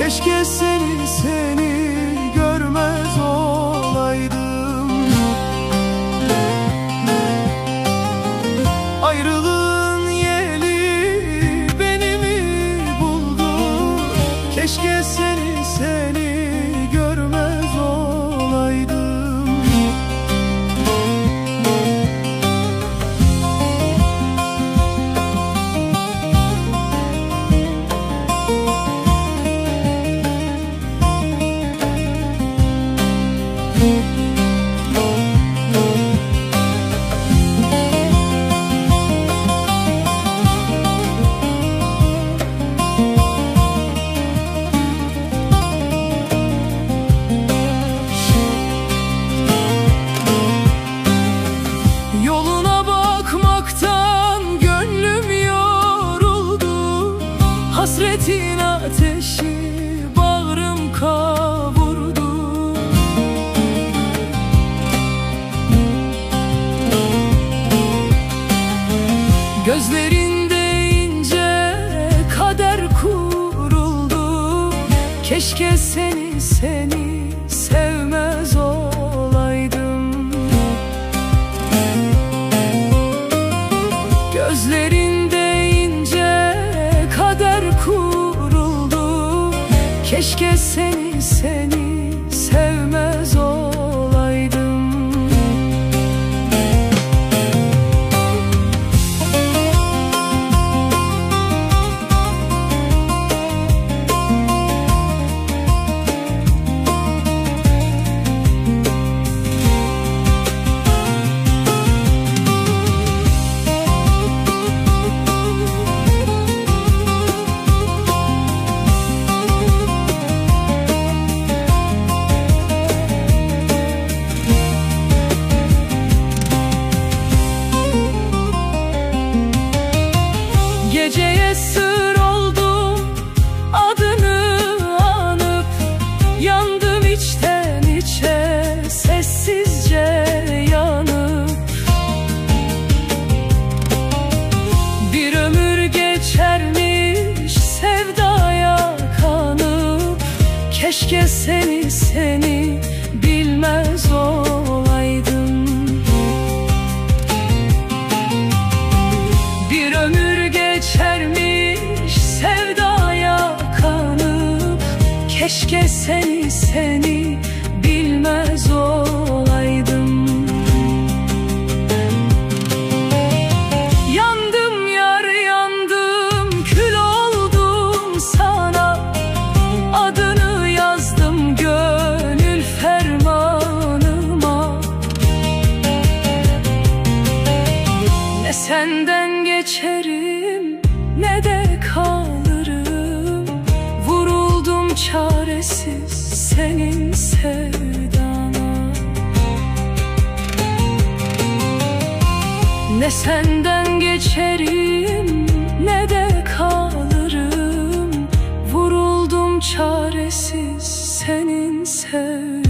Keşke seni görmez olaydım. Ayrılığın yeli beni mi buldu? Keşke seni görmez olaydım. Yoluna bakmaktan gönlüm yoruldu. Hasretin ateşi bağrım kavurdu. Gözlerinde ince kader kuruldu. Keşke seni sevmez olaydım. Gözlerinde ince kader kuruldu. Keşke seni sevmez olaydım. Geceye sır oldum, adını anıp yandım içten içe, sessizce yanıp. Bir ömür geçermiş sevdaya kanıp. Keşke seni bilmez olaydım. Bir ömür geçermiş sevdaya kanıp. Keşke seni bilmez olaydım. Yandım yar yandım, kül oldum sana. Adını yazdım gönül fermanıma. Ne senden geçerim ne de kalırım. Vuruldum çaresiz senin sevdana. Ne senden geçerim ne de kalırım. Vuruldum çaresiz senin sevdana.